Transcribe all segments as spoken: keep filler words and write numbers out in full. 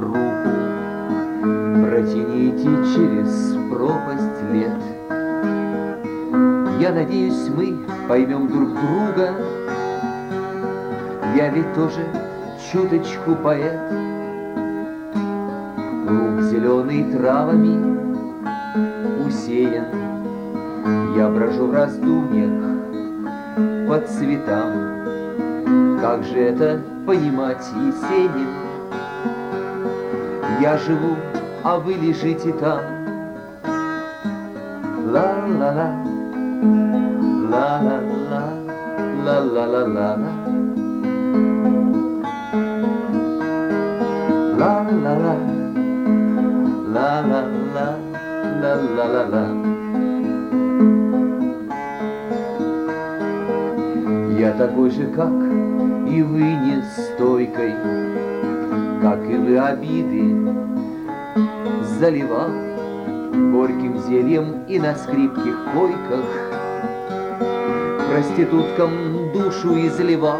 руку протяните через пропасть лет. Я надеюсь, мы поймем друг друга. Я ведь тоже чуточку поэт. Луг зеленый травами усеян. Я брожу в раздумьях по цветам. Как же это понимать, Есенин? Я живу, а вы лежите там. Ла-ла-ла, ла-ла-ла, ла-ла-ла-ла, ла-ла-ла, ла-ла-ла, ла-ла-ла-ла. Я такой же, как и вы, не стойкой, как и вы, обиды заливал горьким зельем и на скрипких койках проституткам душу изливал.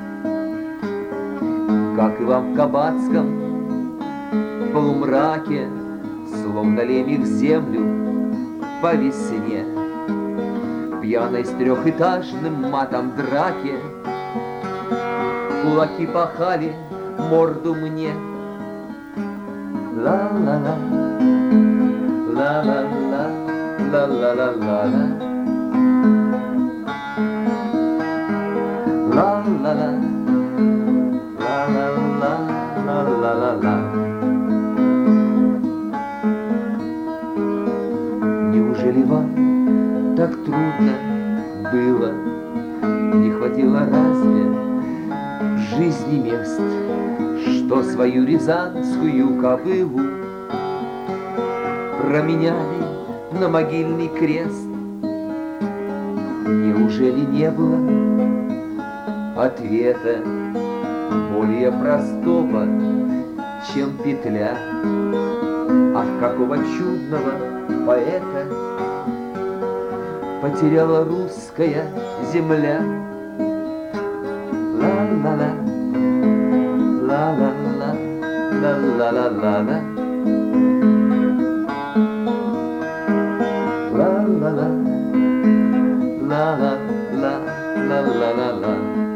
Как и вам в кабацком полумраке, словно лемех землю по весне, пьяной с трехэтажным матом драке кулаки пахали морду мне. Ла-ла-ла, ла-ла-ла, ла-ла-ла-ла-ла, ла-ла-ла, ла-ла-ла, ла-ла-ла-ла. Неужели вам так трудно было? Не хватило разве в жизни мест, что свою рязанскую кобылу променяли на могильный крест? Неужели не было ответа более простого, чем петля? Ах, какого чудного поэта потеряла русская земля! Ла-ла-ла, ла-ла-ла, ла-ла-ла-ла-ла, ла-ла-ла, ла-ла-ла, ла-ла-ла-ла.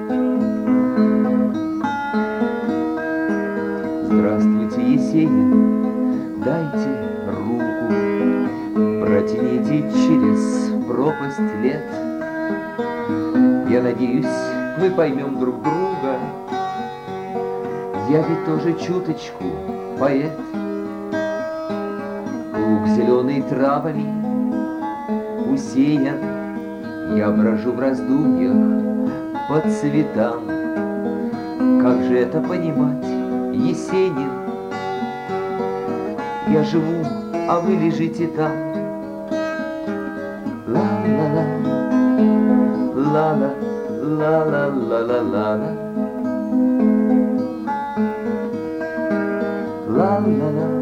Здравствуйте, Есенин, дайте руку, протяните через пропасть лет. Я надеюсь, мы поймем друг друга. Я ведь тоже чуточку поэт. Луг зеленый травами усеян. Я брожу в раздумьях по цветам. Как же это понимать, Есенин? Я живу, а вы лежите там. Ла-ла-ла, ла-ла, ла-ла-ла-ла-ла, ла-ла-ла.